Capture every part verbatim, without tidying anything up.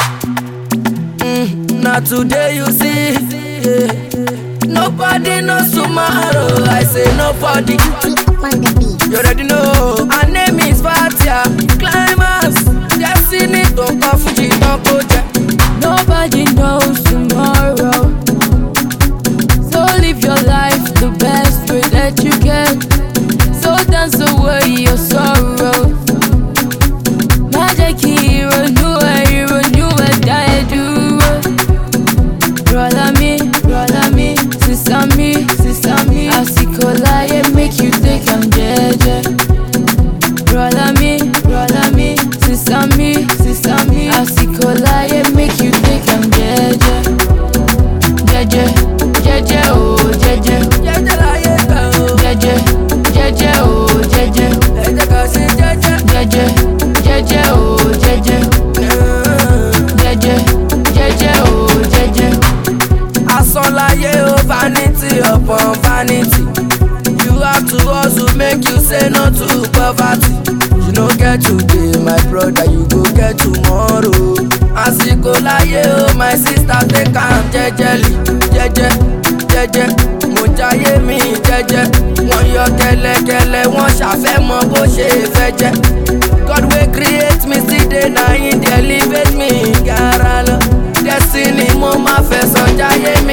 Mm, now today you see, yeah. Nobody knows tomorrow. I say nobody. You already know. Her name is Fatia. Climax, destiny to Fuji Tokoja. Nobody knows tomorrow, so live your life the best way that you can. So dance away your sorrow. Magic hero, new hero, new die do. Brother me, brother me, sister me, sister me. I see Kolaye make you think I'm jeje. Brother me, brother me, sister me, sister me. I see Kolaye make you think I'm jeje. Jeje, jeje, oh jeje. Jeje la ye ka o. Jeje, jeje, oh jeje. Jeje ka si jeje. Jeje, jeje, oh jeje. Jeje, jeje, oh jeje. Asán láyé o, vanity upon vanity. You have to hustle make you say no to poverty. You no get today my brother, you go get tomorrow. Àsìkò láyé o, my sister take am jejely. Jeje, jeje, mo jayé mi jeje. Wọ́n yọ kẹ́lẹ́kẹ́lẹ́, wọ́n ṣàfẹ́ mọ bó ṣe fẹ́ jẹ́. God wey create me still dey na him dey elevate me gara lọ. Destiny mo máa fẹ̀sọ̀ jayé mi.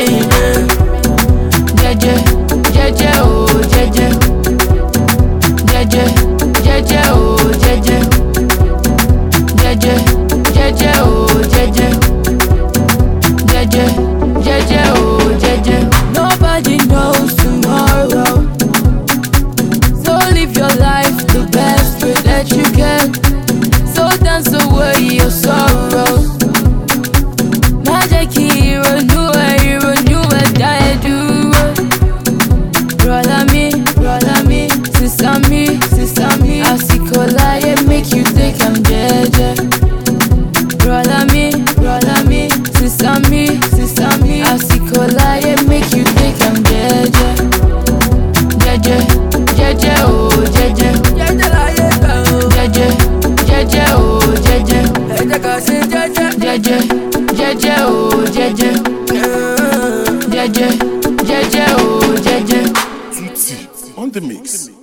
Jeje, jeje, oh jeje. Jeje, jeje, oh jeje. Jeje, jeje, oh jeje. Jeje, jeje, oh jeje. Nobody knows tomorrow, so live your life the best way that you can. So dance away your sorrow. Magic hero, new hero, new die do. Brother me, brother me, sister me, sister me. I see Kolaye make you think I'm jeje. Brother me, brother me, sister me, sister me. I see Kolaye make you think I'm jeje. Jeje, jeje, oh jeje. Jeje la ye ka o. Jeje, jeje, oh jeje. Jeje ka si jeje. Jeje, jeje, oh jeje. Jeje, jeje, oh jeje. On the mix.